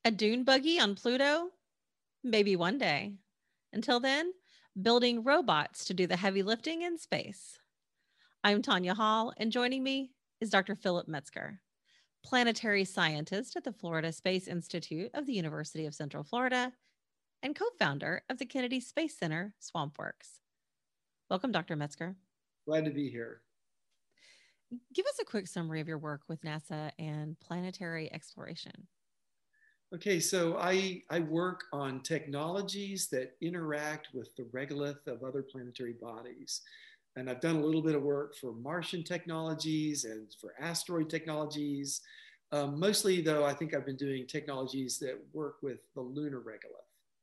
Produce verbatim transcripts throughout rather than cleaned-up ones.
A dune buggy on Pluto? Maybe one day. Until then, building robots to do the heavy lifting in space. I'm Tanya Hall, and joining me is Doctor Philip Metzger, planetary scientist at the Florida Space Institute of the University of Central Florida and co founder of the Kennedy Space Center SwampWorks. Welcome, Doctor Metzger. Glad to be here. Give us a quick summary of your work with NASA and planetary exploration. Okay, so I, I work on technologies that interact with the regolith of other planetary bodies. And I've done a little bit of work for Martian technologies and for asteroid technologies. Um, mostly, though, I think I've been doing technologies that work with the lunar regolith.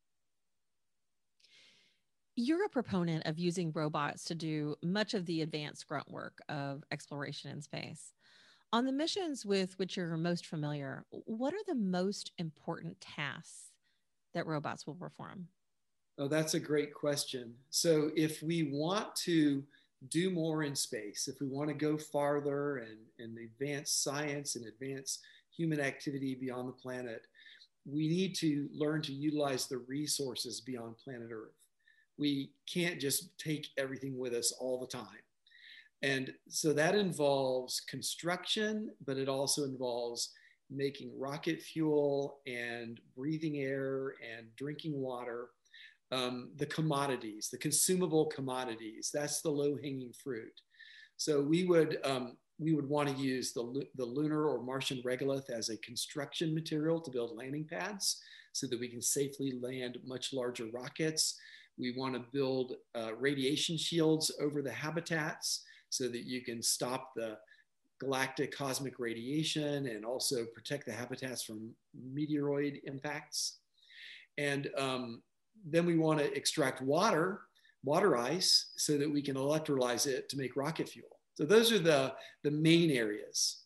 You're a proponent of using robots to do much of the advanced grunt work of exploration in space. On the missions with which you're most familiar, what are the most important tasks that robots will perform? Oh, that's a great question. So if we want to do more in space, if we want to go farther and, and advance science and advance human activity beyond the planet, we need to learn to utilize the resources beyond planet Earth. We can't just take everything with us all the time. And so that involves construction, but it also involves making rocket fuel and breathing air and drinking water, um, the commodities, the consumable commodities. That's the low-hanging fruit. So we would, um, we would want to use the, the lunar or Martian regolith as a construction material to build landing pads so that we can safely land much larger rockets. We want to build uh, radiation shields over the habitats so that you can stop the galactic cosmic radiation and also protect the habitats from meteoroid impacts. And um, then we want to extract water, water ice, so that we can electrolyze it to make rocket fuel. So those are the, the main areas.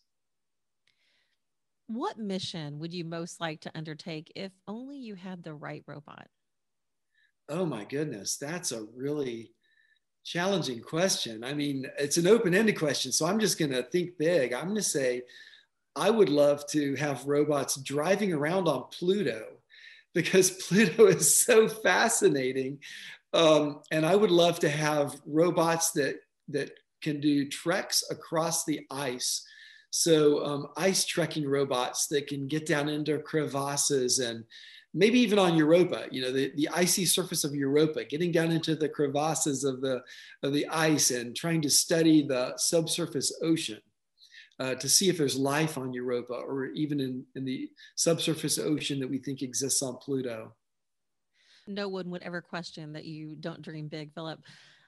What mission would you most like to undertake if only you had the right robot? Oh my goodness, that's a really challenging question. I mean, it's an open-ended question, so I'm just going to think big. I'm going to say I would love to have robots driving around on Pluto because Pluto is so fascinating. Um, and I would love to have robots that, that can do treks across the ice. So um, ice trekking robots that can get down into crevasses and maybe even on Europa, you know, the, the icy surface of Europa, getting down into the crevasses of the, of the ice and trying to study the subsurface ocean uh, to see if there's life on Europa or even in, in the subsurface ocean that we think exists on Pluto. No one would ever question that you don't dream big, Philip.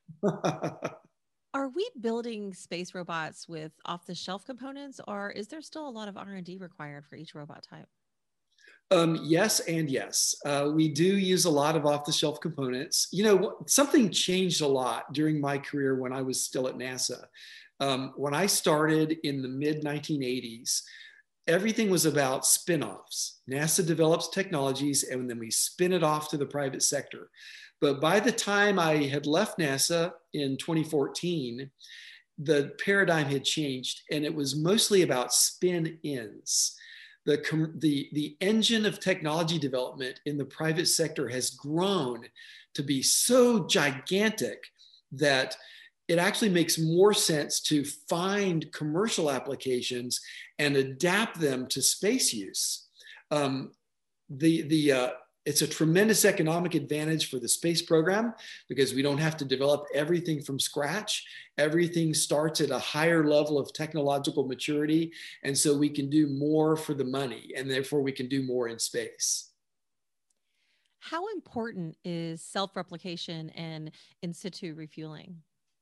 Are we building space robots with off-the-shelf components, or is there still a lot of R and D required for each robot type? Um, yes and yes. Uh, we do use a lot of off-the-shelf components. You know, something changed a lot during my career when I was still at NASA. Um, when I started in the mid nineteen eighties, everything was about spin-offs. NASA develops technologies and then we spin it off to the private sector. But by the time I had left NASA in twenty fourteen, the paradigm had changed and it was mostly about spin-ins. The, the, the engine of technology development in the private sector has grown to be so gigantic that it actually makes more sense to find commercial applications and adapt them to space use. Um, the, the, uh, it's a tremendous economic advantage for the space program because we don't have to develop everything from scratch. Everything starts at a higher level of technological maturity. And so we can do more for the money and therefore we can do more in space. How important is self-replication and in situ refueling?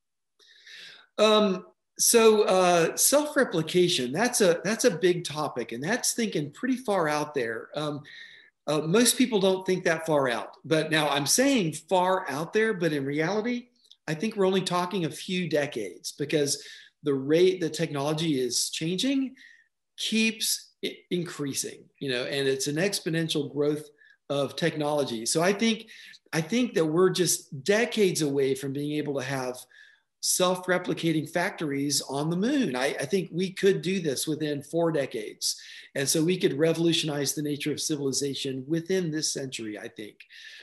Um, so uh, self-replication, that's a, that's a big topic and that's thinking pretty far out there. Um, Uh, most people don't think that far out. But now I'm saying far out there, but in reality, I think we're only talking a few decades because the rate that technology is changing keeps increasing, you know, and it's an exponential growth of technology. So I think, I think that we're just decades away from being able to have self-replicating factories on the moon. I, I think we could do this within four decades. And so we could revolutionize the nature of civilization within this century, I think.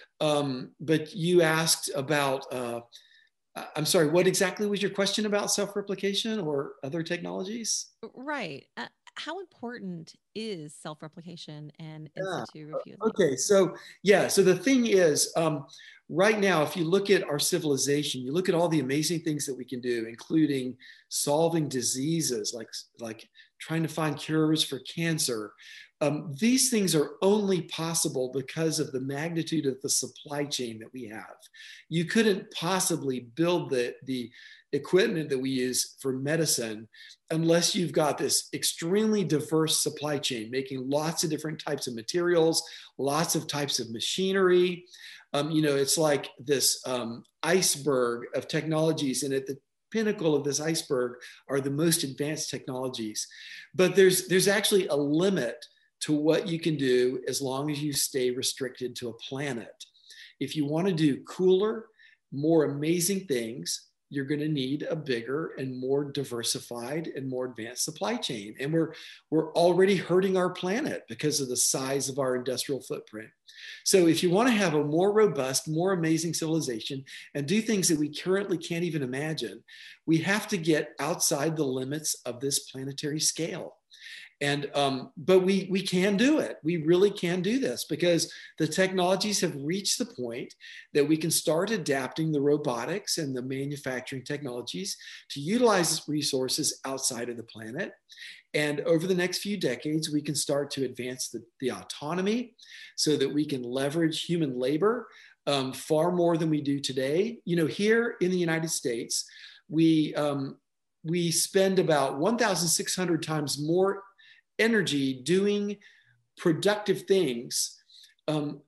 Um, but you asked about, uh, I'm sorry, what exactly was your question about self-replication or other technologies? Right. Uh, how important is self-replication and in Yeah. situ refueling? Okay. So, yeah. So the thing is, um, right now, if you look at our civilization, you look at all the amazing things that we can do, including solving diseases, like, like trying to find cures for cancer. Um, these things are only possible because of the magnitude of the supply chain that we have. You couldn't possibly build the, the equipment that we use for medicine unless you've got this extremely diverse supply chain, making lots of different types of materials, lots of types of machinery. Um, you know, it's like this um, iceberg of technologies, and at the pinnacle of this iceberg are the most advanced technologies. But there's, there's actually a limit to what you can do as long as you stay restricted to a planet. If you want to do cooler, more amazing things, you're going to need a bigger and more diversified and more advanced supply chain. And we're, we're already hurting our planet because of the size of our industrial footprint. So if you want to have a more robust, more amazing civilization and do things that we currently can't even imagine, we have to get outside the limits of this planetary scale. And, um, but we, we can do it. We really can do this because the technologies have reached the point that we can start adapting the robotics and the manufacturing technologies to utilize resources outside of the planet. And over the next few decades, we can start to advance the, the autonomy so that we can leverage human labor um, far more than we do today. You know, here in the United States, we, um, we spend about one thousand six hundred times more energy doing productive things um,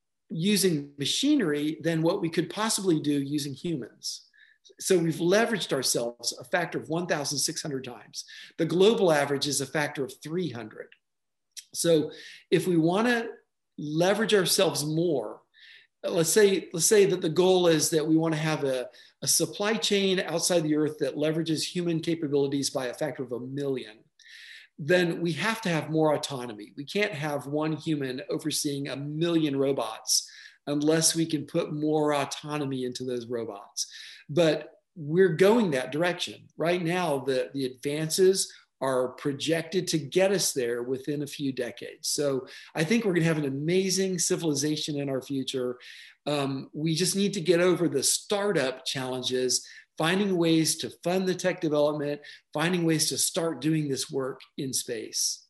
using machinery than what we could possibly do using humans. So we've leveraged ourselves a factor of one thousand six hundred times. The global average is a factor of three hundred. So if we want to leverage ourselves more, let's say, let's say that the goal is that we want to have a, a supply chain outside the earth that leverages human capabilities by a factor of a million, then we have to have more autonomy. We can't have one human overseeing a million robots unless we can put more autonomy into those robots. But we're going that direction. Right now, the, the advances are projected to get us there within a few decades. So I think we're going to have an amazing civilization in our future. Um, we just need to get over the startup challenges, finding ways to fund the tech development, finding ways to start doing this work in space.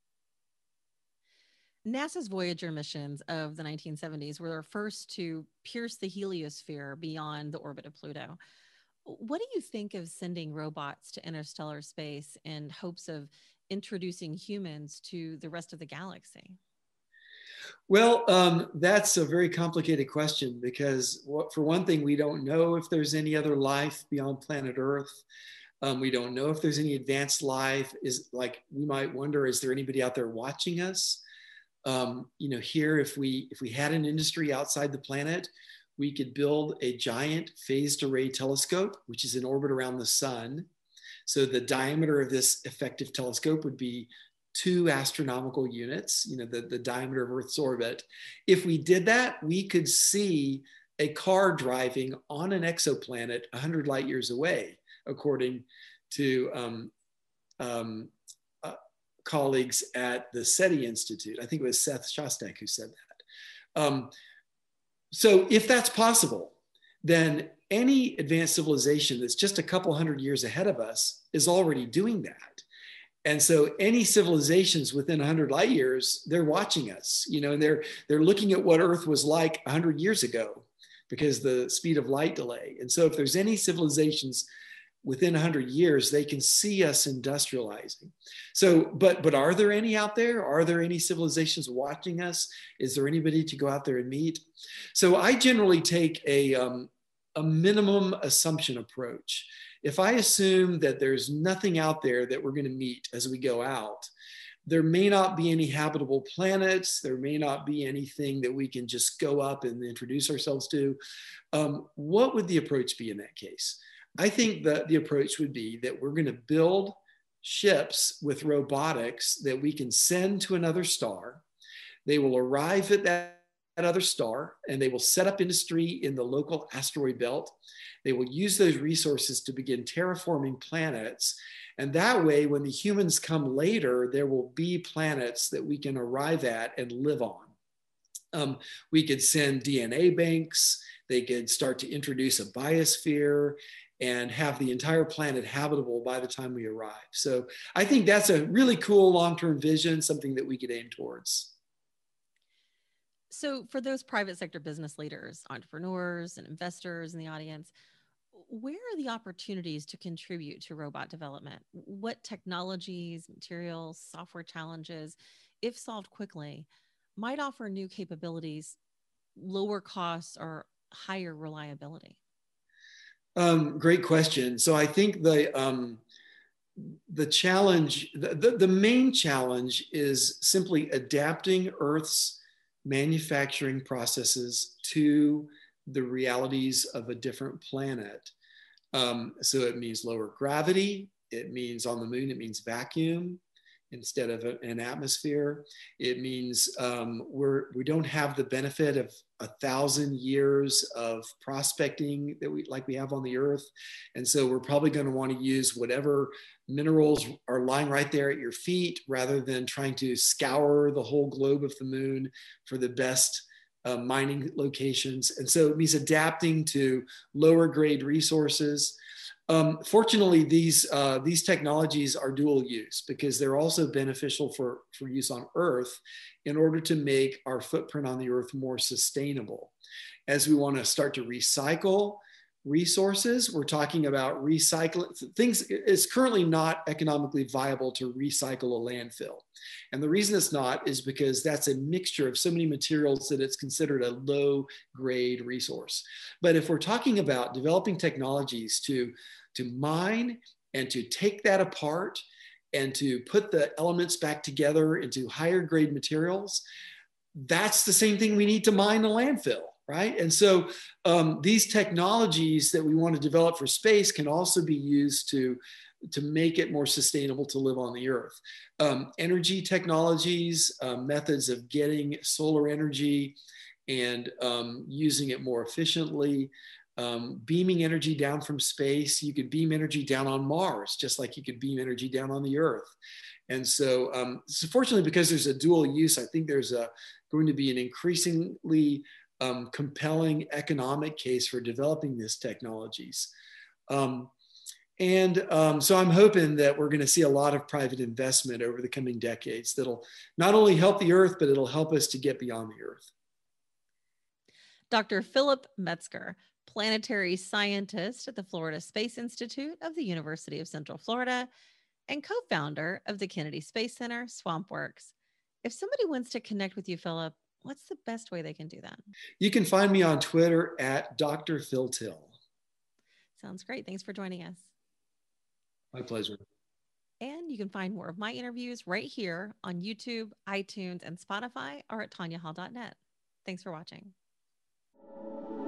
NASA's Voyager missions of the nineteen seventies were the first to pierce the heliosphere beyond the orbit of Pluto. What do you think of sending robots to interstellar space in hopes of introducing humans to the rest of the galaxy? Well, um, that's a very complicated question because, for one thing, we don't know if there's any other life beyond planet Earth. Um, we don't know if there's any advanced life. Is like we might wonder: is there anybody out there watching us? Um, you know, here, if we if we had an industry outside the planet, we could build a giant phased array telescope, which is in orbit around the sun. So the diameter of this effective telescope would be two astronomical units, you know, the, the diameter of Earth's orbit. If we did that, we could see a car driving on an exoplanet one hundred light years away, according to um, um, uh, colleagues at the SETI Institute. I think it was Seth Shostak who said that. Um, so if that's possible, then any advanced civilization that's just a couple hundred years ahead of us is already doing that. And so any civilizations within one hundred light years, they're watching us, you know, and they're, they're looking at what Earth was like one hundred years ago because the speed of light delay. And so if there's any civilizations within one hundred years, they can see us industrializing. So, but, but are there any out there? Are there any civilizations watching us? Is there anybody to go out there and meet? So I generally take a, um, a minimum assumption approach. If I assume that there's nothing out there that we're going to meet as we go out, there may not be any habitable planets. There may not be anything that we can just go up and introduce ourselves to. Um, what would the approach be in that case? I think that the approach would be that we're going to build ships with robotics that we can send to another star. They will arrive at that, that other star and they will set up industry in the local asteroid belt. They will use those resources to begin terraforming planets. And that way, when the humans come later, there will be planets that we can arrive at and live on. Um, we could send D N A banks. They could start to introduce a biosphere and have the entire planet habitable by the time we arrive. So I think that's a really cool long-term vision, something that we could aim towards. So for those private sector business leaders, entrepreneurs, and investors in the audience, where are the opportunities to contribute to robot development? What technologies, materials, software challenges, if solved quickly, might offer new capabilities, lower costs, or higher reliability? Um, great question. So I think the um, the challenge, the, the, the main challenge is simply adapting Earth's manufacturing processes to the realities of a different planet. Um, so it means lower gravity. It means on the moon, it means vacuum instead of a, an atmosphere. It means um, we're, we don't have the benefit of a thousand years of prospecting that we like we have on the Earth. And so we're probably going to want to use whatever minerals are lying right there at your feet rather than trying to scour the whole globe of the moon for the best uh, mining locations. And so it means adapting to lower grade resources. Um, fortunately, these, uh, these technologies are dual use because they're also beneficial for, for use on Earth in order to make our footprint on the Earth more sustainable. As we want to start to recycle resources, we're talking about recycling things. It's currently not economically viable to recycle a landfill. And the reason it's not is because that's a mixture of so many materials that it's considered a low grade resource. But if we're talking about developing technologies to, to mine and to take that apart and to put the elements back together into higher grade materials, that's the same thing we need to mine a landfill. Right. And so um, these technologies that we want to develop for space can also be used to, to make it more sustainable to live on the Earth. Um, energy technologies, uh, methods of getting solar energy and um, using it more efficiently, um, beaming energy down from space. You could beam energy down on Mars, just like you could beam energy down on the Earth. And so, um, so fortunately, because there's a dual use, I think there's a, going to be an increasingly Um, compelling economic case for developing these technologies. Um, and um, so I'm hoping that we're going to see a lot of private investment over the coming decades that'll not only help the Earth, but it'll help us to get beyond the Earth. Doctor Philip Metzger, planetary scientist at the Florida Space Institute of the University of Central Florida and co-founder of the Kennedy Space Center, SwampWorks. If somebody wants to connect with you, Philip, what's the best way they can do that? You can find me on Twitter at Doctor Phil Till. Sounds great. Thanks for joining us. My pleasure. And you can find more of my interviews right here on YouTube, iTunes, and Spotify, or at tanya hall dot net. Thanks for watching.